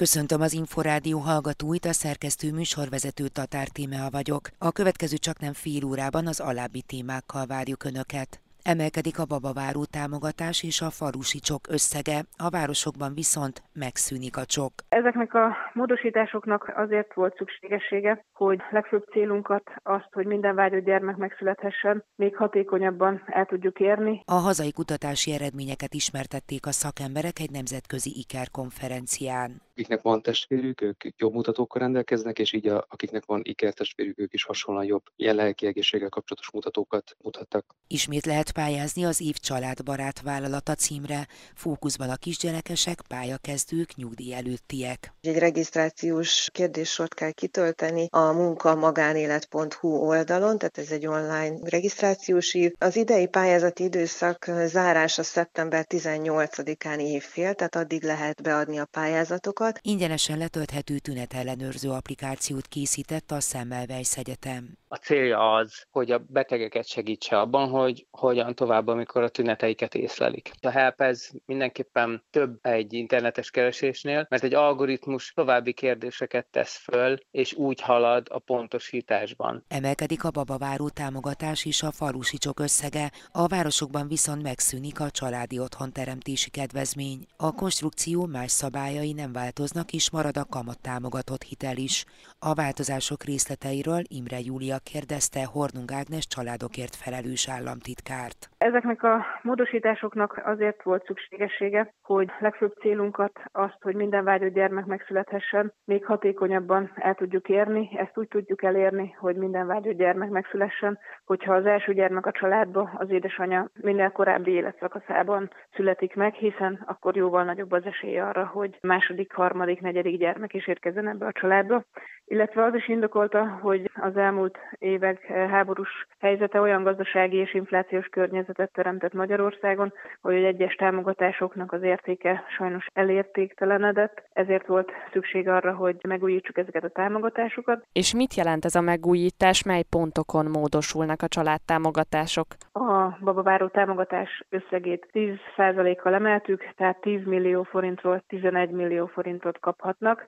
Köszöntöm az Inforádió hallgatóit, a szerkesztő műsorvezető Tatár Tímea vagyok. A következő csaknem fél órában az alábbi témákkal várjuk Önöket. Emelkedik a babaváró támogatás és a falusi csok összege, a városokban viszont megszűnik a csok. Ezeknek a módosításoknak azért volt szükségessége, hogy legfőbb célunkat azt, hogy minden vágyott gyermek megszülethessen, még hatékonyabban el tudjuk érni. A hazai kutatási eredményeket ismertették a szakemberek egy nemzetközi ikerkonferencián. Akiknek van testvérük, ők jobb mutatókkal rendelkeznek, és így akiknek van ikertestvérük, ők is hasonlóan jobb ilyen lelki egészséggel kapcsolatos mutatókat mutattak. Ismét lehet pályázni az év családbarát vállalata címre. Fókuszban a kisgyerekesek, pályakezdők, nyugdíj előttiek. Egy regisztrációs kérdéssort kell kitölteni a munka-magánélet.hu oldalon, tehát ez egy online regisztrációs ív. Az idei pályázati időszak zárása szeptember 18-án évfél, tehát addig lehet beadni a pályázatokat. Ingyenesen letölthető tünetellenőrző applikációt készített a Semmelweis Egyetem. A célja az, hogy a betegeket segítse abban, hogy hogyan tovább, amikor a tüneteiket észlelik. A HELP ez mindenképpen több egy internetes keresésnél, mert egy algoritmus további kérdéseket tesz föl, és úgy halad a pontosításban. Emelkedik a babaváró támogatás és a falusi csok összege, a városokban viszont megszűnik a családi otthonteremtési kedvezmény. A konstrukció más szabályai nem változnak, és marad a kamattámogatott hitel is. A változások részleteiről Imre Júlia kérdezte Hornung Ágnes családokért felelős államtitkárt. Ezeknek a módosításoknak azért volt szükségessége, hogy legfőbb célunkat azt, hogy minden vágyott gyermek megszülethessen, még hatékonyabban el tudjuk érni. Ezt úgy tudjuk elérni, hogy minden vágyott gyermek megszülessen, hogyha az első gyermek a családba az édesanyja minél korábbi életszakaszában születik meg, hiszen akkor jóval nagyobb az esély arra, hogy második, harmadik, negyedik gyermek is érkezzen ebbe a családba. Illetve az is indokolta, hogy az elmúlt évek háborús helyzete olyan gazdasági és inflációs környezetet teremtett Magyarországon, hogy egyes támogatásoknak az értéke sajnos elértéktelenedett, ezért volt szükség arra, hogy megújítsuk ezeket a támogatásokat. És mit jelent ez a megújítás, mely pontokon módosulnak a családtámogatások? A babaváró támogatás összegét 10%-kal emeltük, tehát 10 millió forintról 11 millió forintot kaphatnak.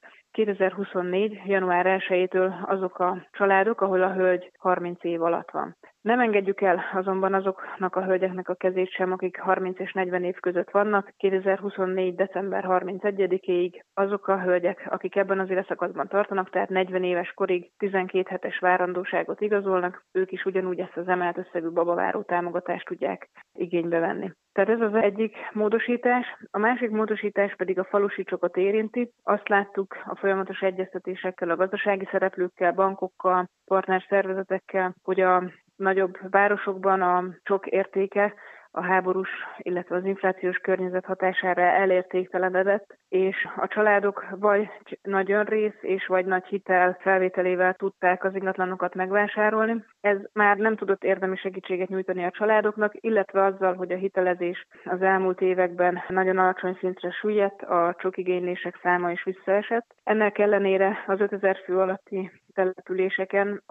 2024. január 1-től azok a családok, ahol a hölgy 30 év alatt van. Nem engedjük el azonban azoknak a hölgyeknek a kezét sem, akik 30 és 40 év között vannak. 2024. december 31-ig azok a hölgyek, akik ebben az életszakaszban tartanak, tehát 40 éves korig 12 hetes várandóságot igazolnak, ők is ugyanúgy ezt az emelt összegű babaváró támogatást tudják igénybe venni. Tehát ez az egyik módosítás. A másik módosítás pedig a falusi csokot érinti. Azt láttuk a folyamatos egyeztetésekkel, a gazdasági szereplőkkel, bankokkal, partnerszervezetekkel, hogy a nagyobb városokban a csok értéke a háborús, illetve az inflációs környezet hatására elértéktelenedett, és a családok vagy nagy önrész és vagy nagy hitel felvételével tudták az ingatlanokat megvásárolni. Ez már nem tudott érdemi segítséget nyújtani a családoknak, illetve azzal, hogy a hitelezés az elmúlt években nagyon alacsony szintre süllyedt, a csokigénylések száma is visszaesett. Ennek ellenére az 5000 fő alatti településeken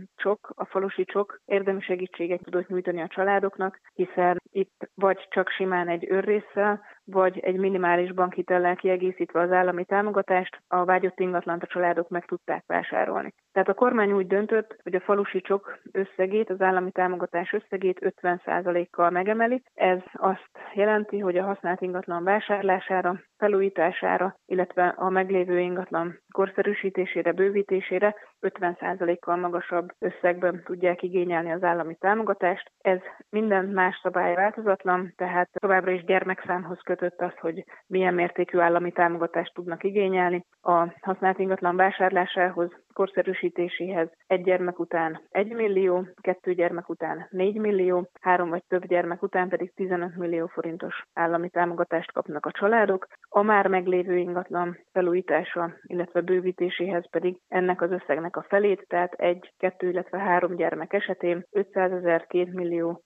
a falusi csok érdemi segítséget tudott nyújtani a családoknak, hiszen itt vagy csak simán egy önrésszel, vagy egy minimális bankhitellel kiegészítve az állami támogatást a vágyott ingatlant a családok meg tudták vásárolni. Tehát a kormány úgy döntött, hogy a falusi csok összegét, az állami támogatás összegét 50%-kal megemeli. Ez azt jelenti, hogy a használt ingatlan vásárlására, felújítására, illetve a meglévő ingatlan korszerűsítésére, bővítésére 50%-kal magasabb összegben tudják igényelni az állami támogatást. Ez minden más szabály változatlan, tehát továbbra is gyermekszámhoz kötött az, hogy milyen mértékű állami támogatást tudnak igényelni. A használt ingatlan vásárlásához, korszerűsítéséhez egy gyermek után 1 millió, 2 gyermek után 4 millió, 3 vagy több gyermek után pedig 15 millió forintos állami támogatást kapnak a családok. A már meglévő ingatlan felújítása, illetve bővítéséhez pedig ennek az összegnek a felét, tehát 1, 2, illetve 3 gyermek esetén 500 000, 2 millió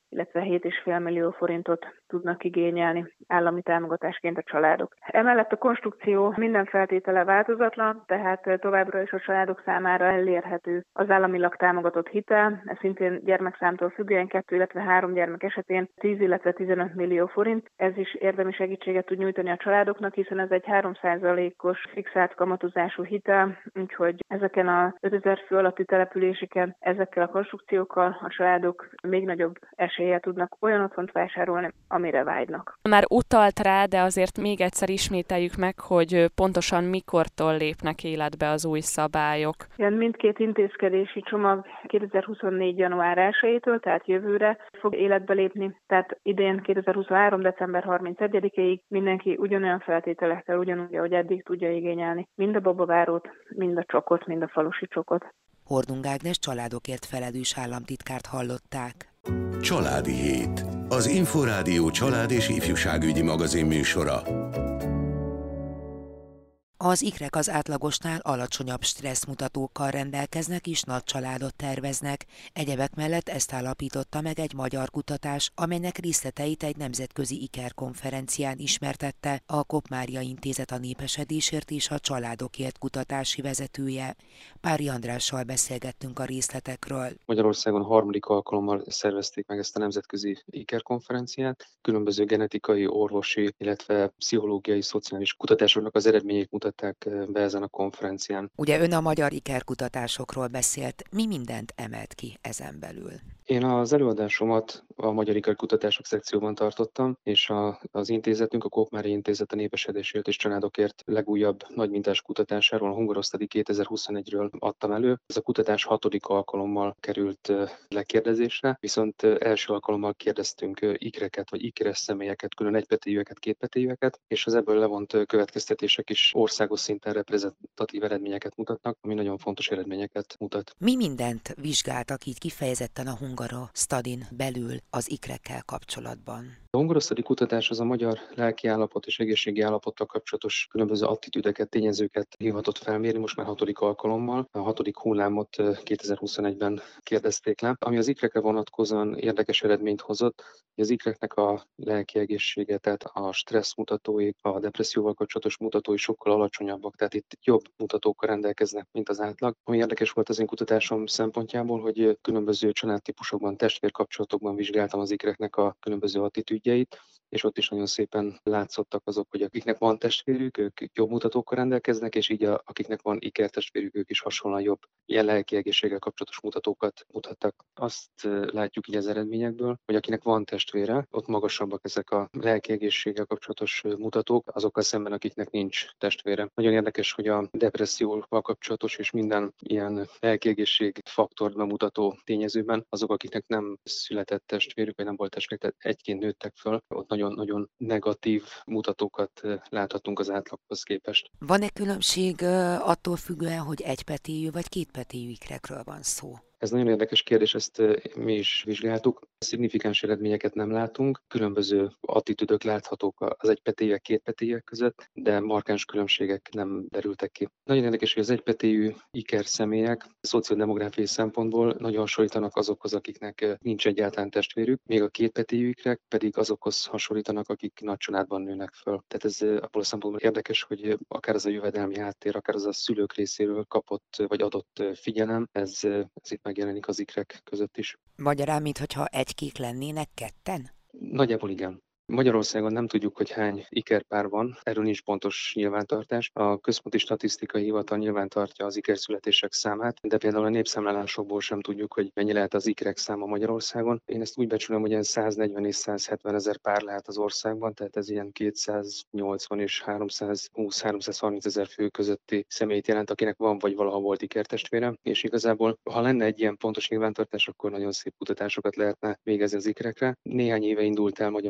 illetve 7,5 millió forintot tudnak igényelni állami támogatásként a családok. Emellett a konstrukció minden feltétele változatlan, tehát továbbra is a családok számára elérhető az államilag támogatott hitel, ez szintén gyermekszámtól függően 2, illetve 3 gyermek esetén 10, illetve 15 millió forint. Ez is érdemi segítséget tud nyújtani a családoknak, hiszen ez egy 3%-os fixált kamatozású hitel, úgyhogy ezeken a 5000 fő alatti településeken ezekkel a konstrukciókkal a családok még nagyobb eséllyel tudnak olyan otthont vásárolni, amire vágynak. Már utalt rá, de azért még egyszer ismételjük meg, hogy pontosan mikortól lépnek életbe az új szabályok. Mindkét intézkedési csomag 2024. január 1-től, tehát jövőre fog életbe lépni, tehát idén 2023. december 31-ig mindenki ugyanolyan feltételekkel, ugyanúgy, ahogy eddig tudja igényelni mind a babavárót, mind a csokot, mind a falusi csokot. Hordung Ágnes családokért felelős államtitkárt hallották. Családi Hét. Az Inforádió család és ifjúságügyi magazin műsora. Az ikrek az átlagosnál alacsonyabb stresszmutatókkal rendelkeznek és nagy családot terveznek. Egyebek mellett ezt állapította meg egy magyar kutatás, amelynek részleteit egy nemzetközi ikerkonferencián ismertette a Kopp-Mária Intézet a népesedésért és a családokért kutatási vezetője. Pári Andrással beszélgettünk a részletekről. Magyarországon harmadik alkalommal szervezték meg ezt a nemzetközi ikerkonferenciát. Különböző genetikai, orvosi, illetve pszichológiai, szociális kutatásoknak az eredményét mutatták be ezen a konferencián. Ugye ön a magyar ikerkutatásokról beszélt, mi mindent emelt ki ezen belül? Én az előadásomat a Magyar Ikerkutatások szekcióban tartottam, és az intézetünk, a Kopp-Mária Intézet a népesedésért és családokért legújabb nagymintás kutatásáról, a Hungarosztadi 2021-ről adtam elő. Ez a kutatás 6. alkalommal került lekérdezésre, viszont első alkalommal kérdeztünk ikreket, vagy ikeres személyeket, külön egypetélyűeket, kétpetélyűeket, és az ebből levont következtetések is országos szinten reprezentatív eredményeket mutatnak, ami nagyon fontos eredményeket mutat. Mi mindent vizsgáltak így kifejezetten a Hungarosztadin belül az ikrekkel kapcsolatban? A hungarosztadi kutatás az a magyar lelkiállapot és egészségi állapottal kapcsolatos különböző attitűdöket, tényezőket hivatott felmérni, most már 6. alkalommal. A 6. hullámot 2021-ben kérdezték le. Ami az ikrekre vonatkozóan érdekes eredményt hozott, hogy az ikreknek a lelki egészsége, tehát a stressz mutatói, a depresszióval kapcsolatos mutatói sokkal alacsonyabbak, tehát itt jobb mutatókkal rendelkeznek, mint az átlag. Ami érdekes volt az én kutatásom szempontjából, hogy különböző családtípusokban, testvérkapcsolatokban vizsgáltam az ikreknek a különböző attitűdjeit, és ott is nagyon szépen látszottak azok, hogy akiknek van testvérük, ők jobb mutatókkal rendelkeznek, és így akiknek van ikertestvérük, ők is hasonlóan jobb ilyen lelki egészséggel kapcsolatos mutatókat mutattak. Azt látjuk így az eredményekből, hogy akinek van testvére, ott magasabbak ezek a lelki egészséggel kapcsolatos mutatók, azokkal szemben, akiknek nincs testvére. Nagyon érdekes, hogy a depresszióval kapcsolatos és minden ilyen lelki egészség faktort bemutató tényezőben azok, akiknek nem született testvérük, vagy nem volt testvérük, tehát egyként nőttek föl, ott nagyon-nagyon negatív mutatókat láthatunk az átlaghoz képest. Van-e különbség attól függően, hogy egypetélyű vagy kétpetélyű ikrekről van szó? Ez nagyon érdekes kérdés, ezt mi is vizsgáltuk. Szignifikáns eredményeket nem látunk, különböző attitűdök láthatók az egypetélyűek, kétpetélyűek között, de markáns különbségek nem derültek ki. Nagyon érdekes, hogy az egypetélyű iker személyek szociodemográfiai szempontból nagyon hasonlítanak azokhoz, akiknek nincs egyáltalán testvérük, még a kétpetélyű ikrek pedig azokhoz hasonlítanak, akik nagy családban nőnek föl. Tehát ez abból a szempontból érdekes, hogy akár az a jövedelmi háttér, akár az a szülők részéről kapott vagy adott figyelem, ez itt megjelenik az ikrek között is. Magyarán, mintha egy-két lennének ketten? Nagyjából igen. Magyarországon nem tudjuk, hogy hány ikerpár van, erről nincs pontos nyilvántartás. A Központi Statisztikai Hivatal nyilvántartja az ikerszületések számát, de például a népszámlálásokból sem tudjuk, hogy mennyi lehet az ikrek száma Magyarországon. Én ezt úgy becsülöm, hogy ilyen 140 és 170 ezer pár lehet az országban, tehát ez ilyen 280 és 320-330 ezer fő közötti személyt jelent, akinek van vagy valaha volt ikertestvére. És igazából, ha lenne egy ilyen pontos nyilvántartás, akkor nagyon szép kutatásokat lehetne végezni az ikrekre. Néhány éve indult el Magyarországon a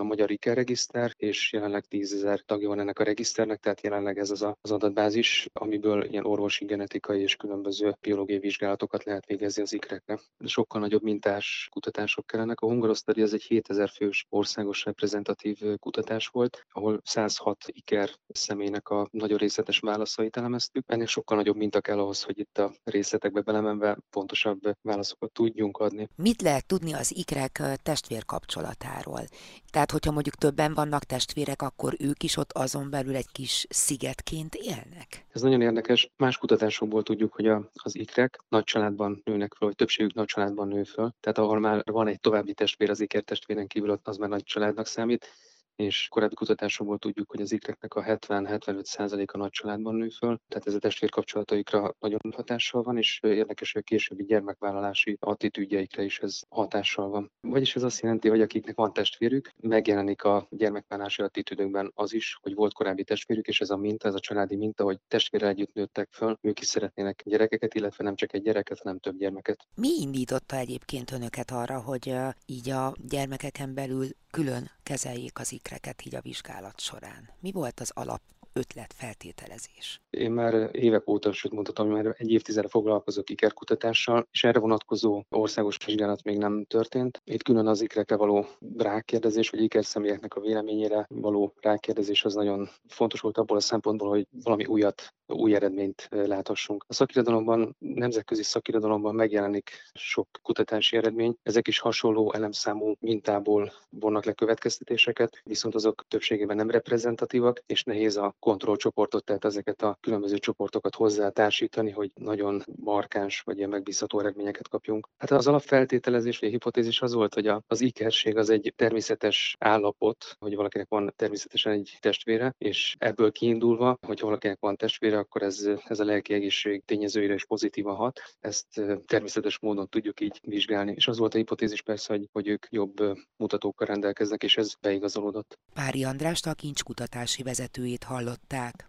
magyar ikerregiszter, és jelenleg 10 000 tagja van ennek a regiszternek, tehát jelenleg ez az adatbázis, amiből ilyen orvosi, genetikai és különböző biológiai vizsgálatokat lehet végezni az ikrekre. Sokkal nagyobb mintás kutatások kellenek. A Hungarosztari ez egy 7000 fős országos reprezentatív kutatás volt, ahol 106 iker személynek a nagyon részletes válaszait elemeztük. Ennél sokkal nagyobb minta kell ahhoz, hogy itt a részletekbe belemenve pontosabb válaszokat tudjunk adni. Mit lehet tudni az ikrek testvérkapcsolatáról? Tehát, hogyha mondjuk többen vannak testvérek, akkor ők is ott azon belül egy kis szigetként élnek? Ez nagyon érdekes. Más kutatásokból tudjuk, hogy az ikrek nagy családban nőnek föl, vagy többségük nagy családban nő föl. Tehát ahol már van egy további testvér az ikertestvéren kívül, az már nagy családnak számít. És korábbi kutatásokból tudjuk, hogy az ikreknek a 70-75%-a nagy családban nő föl, tehát ez a testvérkapcsolataikra nagyon hatással van, és érdekes, hogy a későbbi gyermekvállalási attitűdjeikre is ez hatással van. Vagyis ez azt jelenti, hogy akiknek van testvérük, megjelenik a gyermekvállalási attitűdökben az is, hogy volt korábbi testvérük, és ez a minta, ez a családi minta, hogy testvérrel együtt nőttek föl, ők is szeretnének gyerekeket, illetve nem csak egy gyereket, hanem több gyermeket. Mi indította egyébként önöket arra, hogy így a gyermekeken belül külön kezeljék az ikreket így a vizsgálat során? Mi volt az alap ötlet, feltételezés? Én már évek óta, sőt mondhatom, hogy már egy évtizedre foglalkozok ikerkutatással, és erre vonatkozó országos vizsgálat még nem történt. Itt külön az ikrekre való rákérdezés, vagy ikerszemélyeknek a véleményére való rákérdezés az nagyon fontos volt abból a szempontból, hogy valami új eredményt láthassunk. A szakirodalomban, nemzetközi szakirodalomban megjelenik sok kutatási eredmény. Ezek is hasonló elemszámú mintából vonnak le következtetéseket, viszont azok többségében nem reprezentatívak, és nehéz a kontrollcsoportot, tehát ezeket a különböző csoportokat hozzátársítani, hogy nagyon markáns vagy ilyen megbízható eredményeket kapjunk. Hát az alapfeltételezés vagy a hipotézis az volt, hogy az ikerség az egy természetes állapot, hogy valakinek van természetesen egy testvére, és ebből kiindulva, hogy valakinek van testvére, akkor ez a lelki egészség tényezőire is pozitívan hat. Ezt természetes módon tudjuk így vizsgálni. És az volt a hipotézis persze, hogy ők jobb mutatókkal rendelkeznek, és ez beigazolódott. Pári Andrást, a kincskutatási vezetőjét hallották.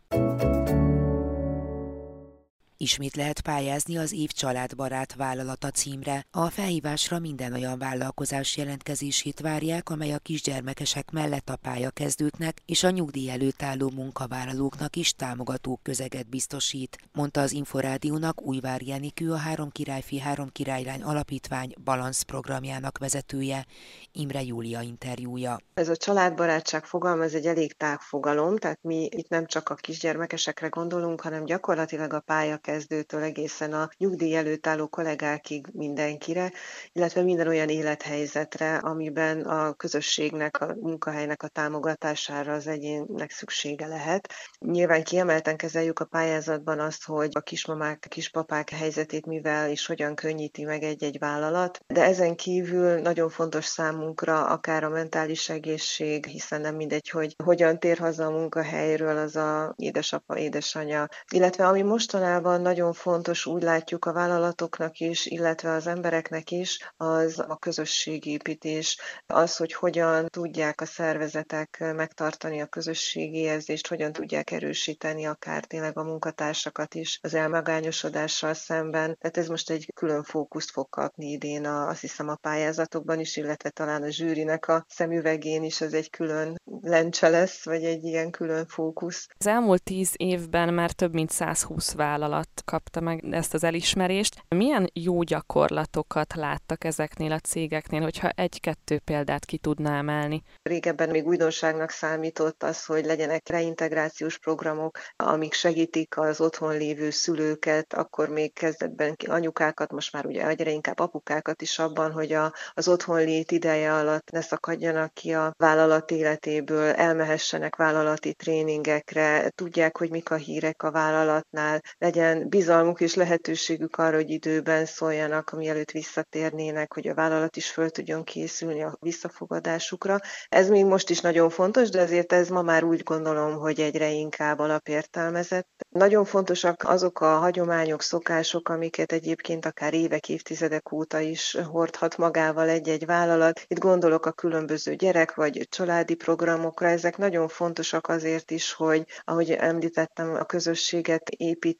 Ismét lehet pályázni az év családbarát vállalata címre. A felhívásra minden olyan vállalkozás jelentkezését várják, amely a kisgyermekesek mellett a pályakezdőknek és a nyugdíj előtt álló munkavállalóknak is támogató közeget biztosít, mondta az Inforádiónak Újvári Enikő, a Három királyfi, Három királylány alapítvány balansz programjának vezetője. Imre Júlia interjúja. Ez a családbarátság fogalma, ez egy elég tág fogalom, tehát mi itt nem csak a kisgyermekesekre gondolunk, hanem gyakorlatilag a pályakezdőtől egészen a nyugdíj előtt álló kollégákig mindenkire, illetve minden olyan élethelyzetre, amiben a közösségnek, a munkahelynek a támogatására az egyénnek szüksége lehet. Nyilván kiemelten kezeljük a pályázatban azt, hogy a kismamák, kispapák helyzetét mivel és hogyan könnyíti meg egy-egy vállalat, de ezen kívül nagyon fontos számunkra akár a mentális egészség, hiszen nem mindegy, hogy hogyan tér haza a munkahelyről az a édesapa, édesanya, illetve ami mostanában nagyon fontos, úgy látjuk a vállalatoknak is, illetve az embereknek is, az a közösségépítés, az, hogy hogyan tudják a szervezetek megtartani a közösségi érzést, hogyan tudják erősíteni akár tényleg a munkatársakat is az elmagányosodással szemben. Tehát ez most egy külön fókuszt fog kapni idén azt hiszem a pályázatokban is, illetve talán a zsűrinek a szemüvegén is ez egy külön lencse lesz, vagy egy ilyen külön fókusz. Az elmúlt 10 évben már több mint 120 vállalat kapta meg ezt az elismerést. Milyen jó gyakorlatokat láttak ezeknél a cégeknél, hogyha egy-kettő példát ki tudná emelni? Régebben még újdonságnak számított az, hogy legyenek reintegrációs programok, amik segítik az otthon lévő szülőket, akkor még kezdetben anyukákat, most már ugye egyre inkább apukákat is abban, hogy az otthonlét ideje alatt ne szakadjanak ki a vállalat életéből, elmehessenek vállalati tréningekre, tudják, hogy mik a hírek a vállalatnál, legyen bizalmuk és lehetőségük arra, hogy időben szóljanak, mielőtt visszatérnének, hogy a vállalat is föl tudjon készülni a visszafogadásukra. Ez még most is nagyon fontos, de azért ez ma már úgy gondolom, hogy egyre inkább alapértelmezett. Nagyon fontosak azok a hagyományok, szokások, amiket egyébként akár évek, évtizedek óta is hordhat magával egy-egy vállalat. Itt gondolok a különböző gyerek vagy családi programokra. Ezek nagyon fontosak azért is, hogy, ahogy említettem, a közösséget építik, illetve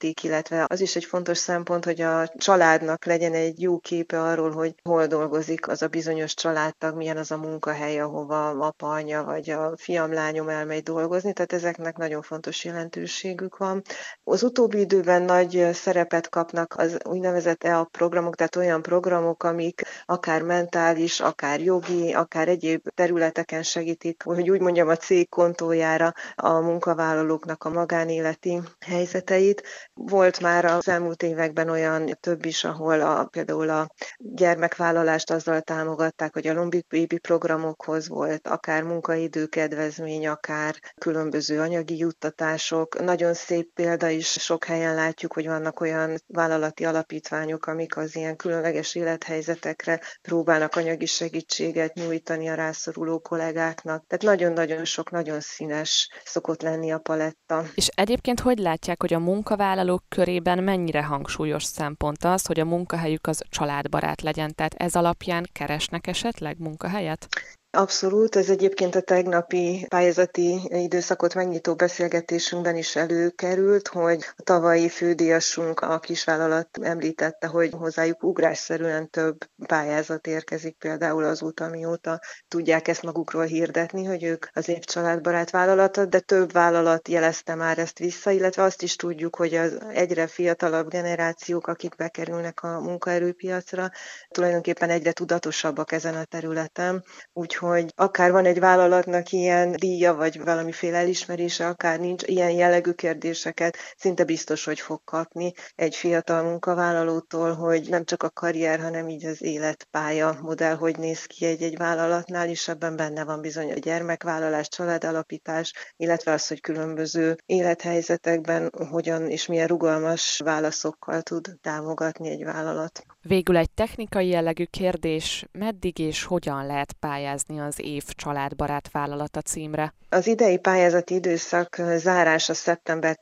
illetve az is egy fontos szempont, hogy a családnak legyen egy jó képe arról, hogy hol dolgozik az a bizonyos családtag, milyen az a munkahely, ahova apa, anya vagy a fiam, lányom elmegy dolgozni, tehát ezeknek nagyon fontos jelentőségük van. Az utóbbi időben nagy szerepet kapnak az úgynevezett EA programok, tehát olyan programok, amik akár mentális, akár jogi, akár egyéb területeken segítik, hogy úgy mondjam, a cég kontójára a munkavállalóknak a magánéleti helyzeteit. Volt már az elmúlt években olyan több is, ahol például a gyermekvállalást azzal támogatták, hogy a Lombik Baby programokhoz volt akár munkaidőkedvezmény, akár különböző anyagi juttatások. Nagyon szép példa is, sok helyen látjuk, hogy vannak olyan vállalati alapítványok, amik az ilyen különleges élethelyzetekre próbálnak anyagi segítséget nyújtani a rászoruló kollégáknak. Tehát nagyon-nagyon sok, nagyon színes szokott lenni a paletta. És egyébként hogy látják, hogy a munkavállalók körében mennyire hangsúlyos szempont az, hogy a munkahelyük az családbarát legyen? Tehát ez alapján keresnek esetleg munkahelyet? Abszolút, ez egyébként a tegnapi pályázati időszakot megnyitó beszélgetésünkben is előkerült, hogy a tavalyi fődíjasunk, a kisvállalat említette, hogy hozzájuk ugrásszerűen több pályázat érkezik például azóta, mióta tudják ezt magukról hirdetni, hogy ők az év családbarát vállalata, de több vállalat jelezte már ezt vissza, illetve azt is tudjuk, hogy az egyre fiatalabb generációk, akik bekerülnek a munkaerőpiacra, tulajdonképpen egyre tudatosabbak ezen a területen, úgyhogy akár van egy vállalatnak ilyen díja, vagy valamiféle elismerése, akár nincs, ilyen jellegű kérdéseket szinte biztos, hogy fog kapni egy fiatal munkavállalótól, hogy nem csak a karrier, hanem így az életpálya modell, hogy néz ki egy vállalatnál, és ebben benne van bizony a gyermekvállalás, családalapítás, illetve az, hogy különböző élethelyzetekben hogyan és milyen rugalmas válaszokkal tud támogatni egy vállalat. Végül egy technikai jellegű kérdés, meddig és hogyan lehet pályázni az év családbarát vállalata címre? Az idei pályázati időszak zárása szeptember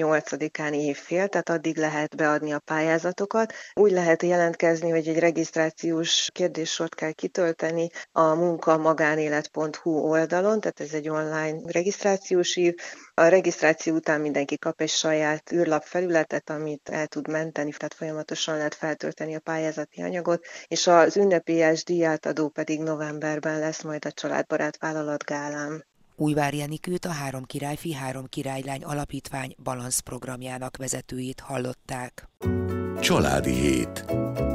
18-án évfél, tehát addig lehet beadni a pályázatokat. Úgy lehet jelentkezni, hogy egy regisztrációs kérdéssort kell kitölteni a munkamagánélet.hu oldalon, tehát ez egy online regisztrációs ív. A regisztráció után mindenki kap egy saját űrlapfelületet, amit el tud menteni, tehát folyamatosan lehet feltölteni a pályázati anyagot, és az ünnepélyes díjátadó pedig novemberben lesz majd a Családbarát Vállalat gálán. Újvár Jenikőt, a Három királyfi, Három királylány alapítvány balansz programjának vezetőjét hallották. Családi hét.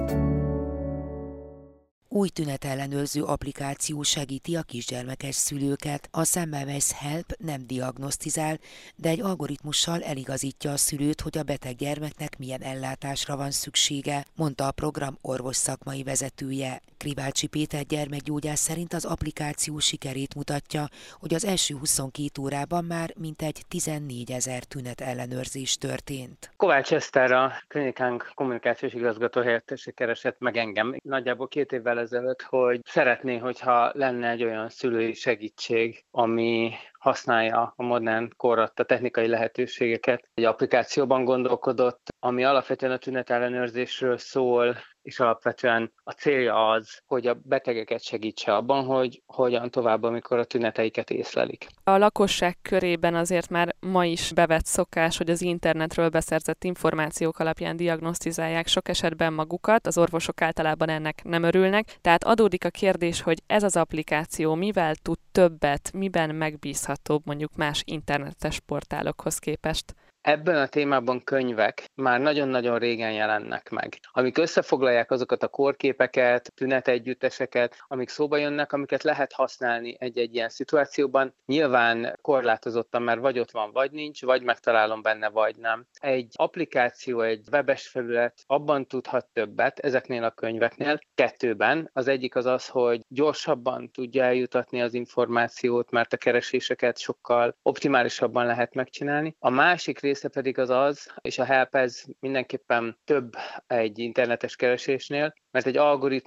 Új tünetellenőrző applikáció segíti a kisgyermekes szülőket. A Semmelweis Help nem diagnosztizál, de egy algoritmussal eligazítja a szülőt, hogy a beteg gyermeknek milyen ellátásra van szüksége, mondta a program orvosszakmai vezetője. Krivácsi Péter gyermekgyógyász szerint az applikáció sikerét mutatja, hogy az első 22 órában már mintegy 14 000 tünetellenőrzés történt. Kovács Eszter, a klinikánk kommunikációs igazgató helyettese keresett meg engem nagyjából 2 évvel ezelőtt, hogy szeretné, hogyha lenne egy olyan szülői segítség, ami használja a modern kor adta technikai lehetőségeket. Egy applikációban gondolkodott, ami alapvetően a tünetellenőrzésről szól, és alapvetően a célja az, hogy a betegeket segítse abban, hogy hogyan tovább, amikor a tüneteiket észlelik. A lakosság körében azért már ma is bevett szokás, hogy az internetről beszerzett információk alapján diagnosztizálják sok esetben magukat, az orvosok általában ennek nem örülnek, tehát adódik a kérdés, hogy ez az applikáció mivel tud többet, miben megbízhatóbb mondjuk más internetes portálokhoz képest. Ebben a témában könyvek már nagyon-nagyon régen jelennek meg, amik összefoglalják azokat a kórképeket, tünetegyütteseket, amik szóba jönnek, amiket lehet használni egy-egy ilyen szituációban. Nyilván korlátozottan, mert vagy ott van, vagy nincs, vagy megtalálom benne, vagy nem. Egy applikáció, egy webes felület abban tudhat többet ezeknél a könyveknél, 2-ben. Az egyik az az, hogy gyorsabban tudja eljutatni az információt, mert a kereséseket sokkal optimálisabban lehet megcsinálni. A másik része pedig az, és a Help ez mindenképpen több egy internetes keresésnél, mert egy algoritmus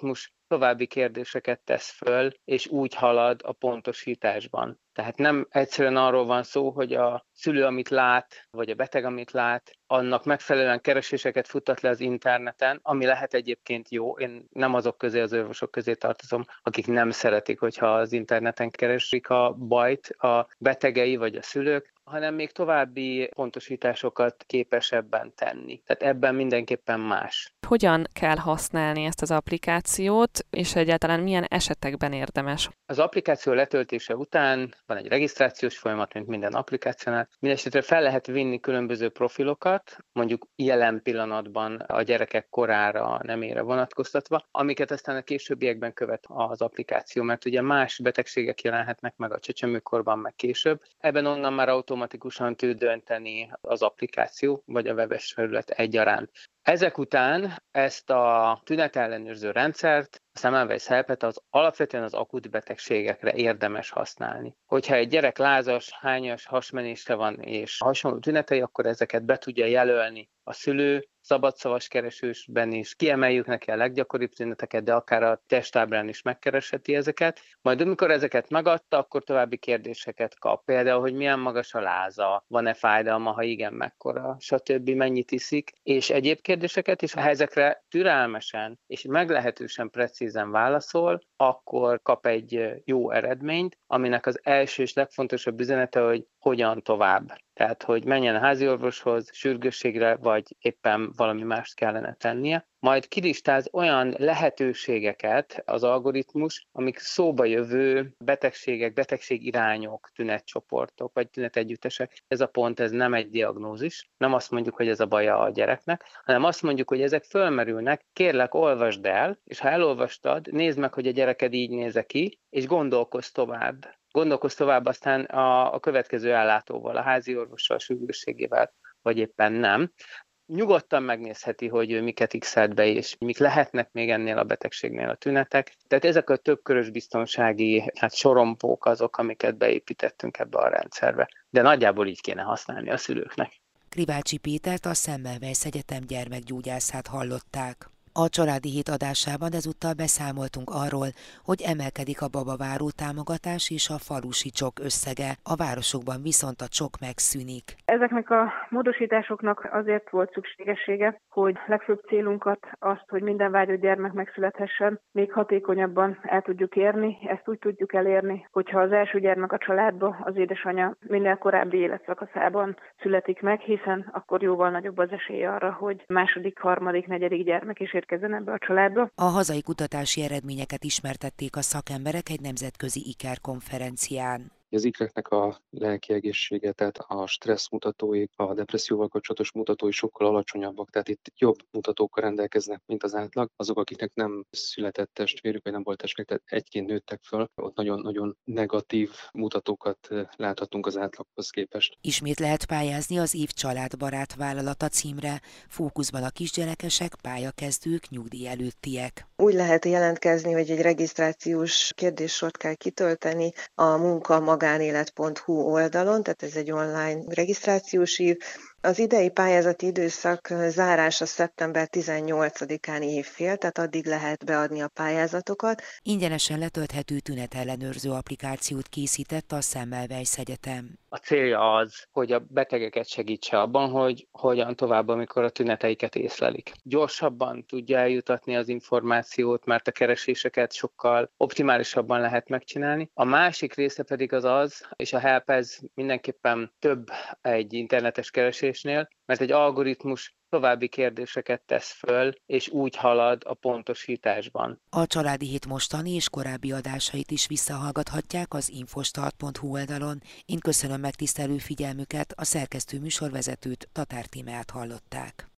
további kérdéseket tesz föl, és úgy halad a pontosításban. Tehát nem egyszerűen arról van szó, hogy a szülő, amit lát, vagy a beteg, amit lát, annak megfelelően kereséseket futtat le az interneten, ami lehet egyébként jó. Én nem azok közé, az orvosok közé tartozom, akik nem szeretik, hogyha az interneten keresik a bajt a betegei vagy a szülők, hanem még további pontosításokat képesebben tenni. Tehát ebben mindenképpen más. Hogyan kell használni ezt az applikációt, és egyáltalán milyen esetekben érdemes? Az applikáció letöltése után van egy regisztrációs folyamat, mint minden applikációnál. Mindenesetre fel lehet vinni különböző profilokat, mondjuk jelen pillanatban a gyerekek korára, nemére vonatkoztatva, amiket aztán a későbbiekben követ az applikáció, mert ugye más betegségek jelenhetnek meg a csecsemőkorban, meg később. Ebben onnan már automatikusan tud dönteni az applikáció, vagy a webes felület egyaránt. Ezek után ezt a tünetellenőrző rendszert, a Semmelweis Helpet alapvetően az akut betegségekre érdemes használni. Hogyha egy gyerek lázas, hányas, hasmenésre van és hasonló tünetei, akkor ezeket be tudja jelölni a szülő, szabadszavas keresősben is, kiemeljük neki a leggyakoribb tüneteket, de akár a testábrán is megkeresheti ezeket. Majd amikor ezeket megadta, akkor további kérdéseket kap. Például, hogy milyen magas a láza, van-e fájdalma, ha igen, mekkora, stb. Mennyit iszik, és egyéb kérdéseket is. Ha ezekre türelmesen és meglehetősen precízen válaszol, akkor kap egy jó eredményt, aminek az első és legfontosabb üzenete, hogy hogyan tovább. Tehát, hogy menjen a háziorvoshoz, sürgősségre, vagy éppen valami mást kellene tennie. Majd kilistáz olyan lehetőségeket az algoritmus, amik szóba jövő betegségek, betegségirányok, tünetcsoportok, vagy tünetegyüttesek. Ez a pont, ez nem egy diagnózis. Nem azt mondjuk, hogy ez a baja a gyereknek, hanem azt mondjuk, hogy ezek fölmerülnek, kérlek, olvasd el, és ha elolvastad, nézd meg, hogy a gyereked így néz ki, és gondolkozz tovább. Gondolkozz tovább aztán a következő ellátóval, a háziorvossal, a sürgősségével, vagy éppen nem. Nyugodtan megnézheti, hogy ő miket x-elt be, és mik lehetnek még ennél a betegségnél a tünetek. Tehát ezek a többkörös biztonsági sorompók azok, amiket beépítettünk ebbe a rendszerbe. De nagyjából így kéne használni a szülőknek. Krivácsi Pétert, a Semmelweis Egyetem gyermekgyógyászát hallották. A Családi Hét adásában ezúttal beszámoltunk arról, hogy emelkedik a babaváró támogatás és a falusi csok összege, a városokban viszont a csok megszűnik. Ezeknek a módosításoknak azért volt szükségessége, hogy legfőbb célunkat, azt, hogy minden vágyott gyermek megszülethessen, még hatékonyabban el tudjuk érni. Ezt úgy tudjuk elérni, hogyha az első gyermek a családba, az édesanyja minél korábbi életszakaszában születik meg, hiszen akkor jóval nagyobb az esély arra, hogy második, harmadik, negyedik gyermek is érkezzen ebbe a családba. A hazai kutatási eredményeket ismertették a szakemberek egy nemzetközi IKER-konferencián. Az ikreknek a lelki egészsége, tehát a stressz mutatói, a depresszióval kapcsolatos mutatói sokkal alacsonyabbak, tehát itt jobb mutatókkal rendelkeznek, mint az átlag. Azok, akiknek nem született testvérük, vagy nem volt testvérük, tehát egyként nőttek föl, ott nagyon-nagyon negatív mutatókat láthatunk az átlaghoz képest. Ismét lehet pályázni az év családbarát vállalata címre, fókuszban a kisgyerekesek, pályakezdők, nyugdíj előttiek. Úgy lehet jelentkezni, hogy egy regisztrációs kérdéssort kell kitölteni a munka-magánélet.hu oldalon, tehát ez egy online regisztrációs ív. Az idei pályázati időszak zárása szeptember 18-án évfél, tehát addig lehet beadni a pályázatokat. Ingyenesen letölthető tünetellenőrző applikációt készített a Semmelweis Egyetem. A célja az, hogy a betegeket segítse abban, hogy hogyan tovább, amikor a tüneteiket észlelik. Gyorsabban tudja eljutatni az információt, mert a kereséseket sokkal optimálisabban lehet megcsinálni. A másik része pedig az, és a Help ez mindenképpen több egy internetes keresésnél, mert egy algoritmus további kérdéseket tesz föl, és úgy halad a pontosításban. A Családi Hét mostani és korábbi adásait is visszahallgathatják az infostart.hu oldalon. Én köszönöm megtisztelő figyelmüket, a szerkesztő műsorvezetőt, Tatár Tímeát hallották.